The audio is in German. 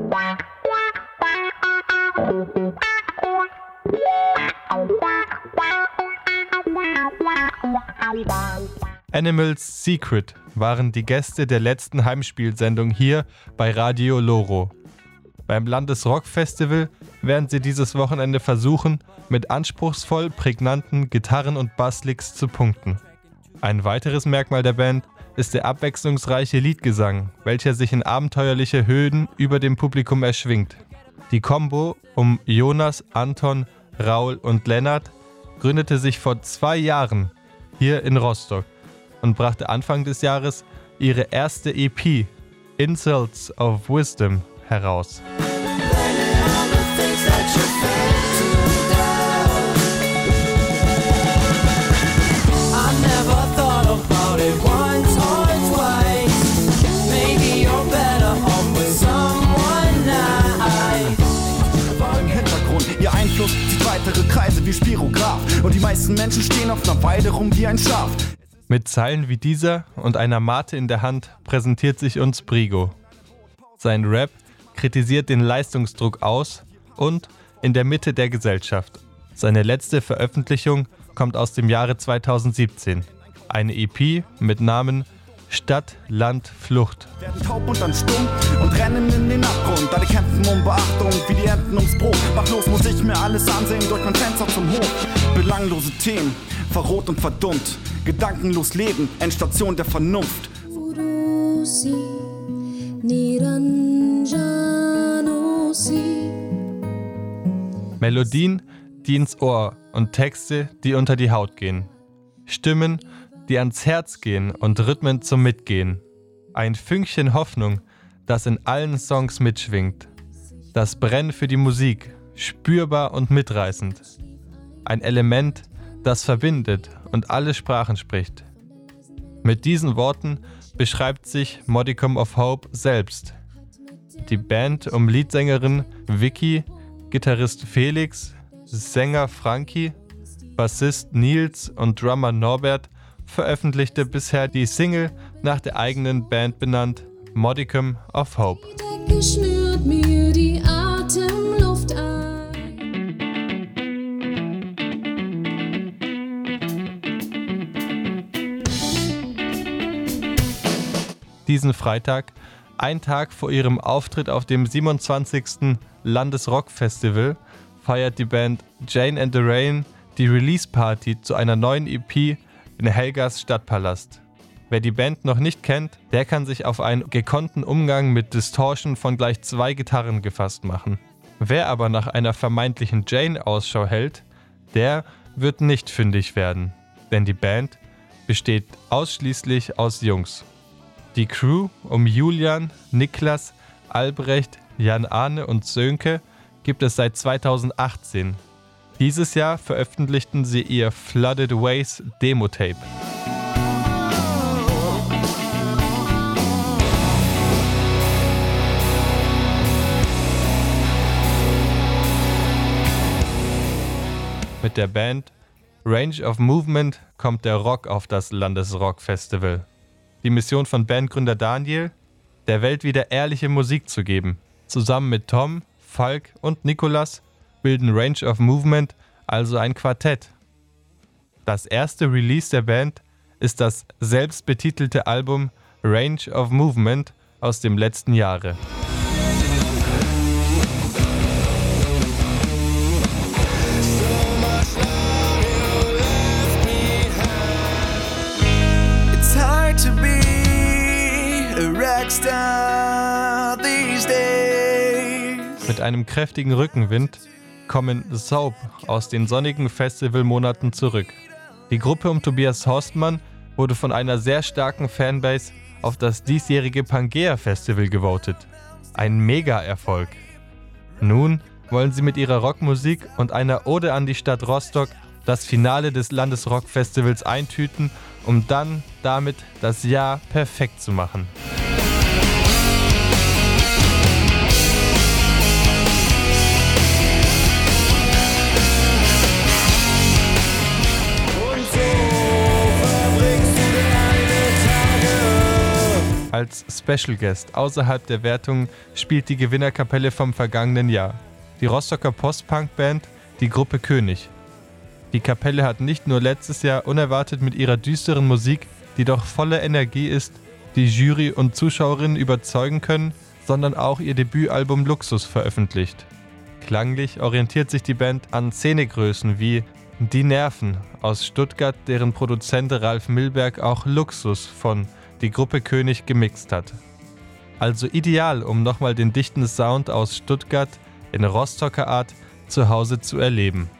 Animals Secret waren die Gäste der letzten Heimspielsendung hier bei Radio Loro. Beim Landesrock-Festival werden sie dieses Wochenende versuchen, mit anspruchsvoll prägnanten Gitarren- und Basslicks zu punkten. Ein weiteres Merkmal der Band ist der abwechslungsreiche Liedgesang, welcher sich in abenteuerliche Höhen über dem Publikum erschwingt. Die Kombo um Jonas, Anton, Raul und Lennart gründete sich vor 2 Jahren hier in Rostock und brachte Anfang des Jahres ihre erste EP, Insults of Wisdom, heraus. Ihr Einfluss zieht weitere Kreise wie Spirograph und die meisten Menschen stehen auf einer Weide rum wie ein Schaf. Mit Zeilen wie dieser und einer Mate in der Hand präsentiert sich uns Brigo. Sein Rap kritisiert den Leistungsdruck aus und in der Mitte der Gesellschaft. Seine letzte Veröffentlichung kommt aus dem Jahre 2017. Eine EP mit Namen Stadt, Land, Flucht. Werden taub und dann stumm und rennen in den Abgrund. Alle kämpfen um Beachtung wie die Enten ums Brot. Machlos muss ich mir alles ansehen durch mein Fenster zum Hof. Belanglose Themen, verroht und verdummt. Gedankenlos leben, Endstation der Vernunft. Melodien, die ins Ohr und Texte, die unter die Haut gehen. Stimmen, die ans Herz gehen und Rhythmen zum Mitgehen. Ein Fünkchen Hoffnung, das in allen Songs mitschwingt. Das Brennen für die Musik, spürbar und mitreißend. Ein Element, das verbindet und alle Sprachen spricht. Mit diesen Worten beschreibt sich Modicum of Hope selbst. Die Band um Leadsängerin Vicky, Gitarrist Felix, Sänger Frankie, Bassist Nils und Drummer Norbert veröffentlichte bisher die Single nach der eigenen Band benannt, Modicum of Hope. Schnürt mir die Atemluft ein. Diesen Freitag, ein Tag vor ihrem Auftritt auf dem 27. Landesrock-Festival, feiert die Band Jane and the Rain die Release-Party zu einer neuen EP in Helgas Stadtpalast. Wer die Band noch nicht kennt, der kann sich auf einen gekonnten Umgang mit Distortion von gleich 2 Gitarren gefasst machen. Wer aber nach einer vermeintlichen Jane Ausschau hält, der wird nicht fündig werden, denn die Band besteht ausschließlich aus Jungs. Die Crew um Julian, Niklas, Albrecht, Jan-Arne und Sönke gibt es seit 2018. Dieses Jahr veröffentlichten sie ihr Flooded Ways Demo-Tape. Mit der Band Range of Movement kommt der Rock auf das Landesrock-Festival. Die Mission von Bandgründer Daniel, der Welt wieder ehrliche Musik zu geben. Zusammen mit Tom, Falk und Nikolas bilden Range of Movement also ein Quartett. Das erste Release der Band ist das selbstbetitelte Album Range of Movement aus dem letzten Jahre. It's hard to be a rockstar these days. Mit einem kräftigen Rückenwind kommen Soap aus den sonnigen Festivalmonaten zurück. Die Gruppe um Tobias Horstmann wurde von einer sehr starken Fanbase auf das diesjährige Pangea-Festival gewotet. Ein Mega-Erfolg. Nun wollen sie mit ihrer Rockmusik und einer Ode an die Stadt Rostock das Finale des Landesrock-Festivals eintüten, um dann damit das Jahr perfekt zu machen. Als Special Guest außerhalb der Wertung spielt die Gewinnerkapelle vom vergangenen Jahr, die Rostocker Post-Punk-Band, die Gruppe König. Die Kapelle hat nicht nur letztes Jahr unerwartet mit ihrer düsteren Musik, die doch voller Energie ist, die Jury und Zuschauerinnen überzeugen können, sondern auch ihr Debütalbum Luxus veröffentlicht. Klanglich orientiert sich die Band an Szenegrößen wie Die Nerven aus Stuttgart, deren Produzent Ralf Milberg auch Luxus von die Gruppe König gemixt hat. Also ideal, um nochmal den dichten Sound aus Stuttgart in Rostocker Art zu Hause zu erleben.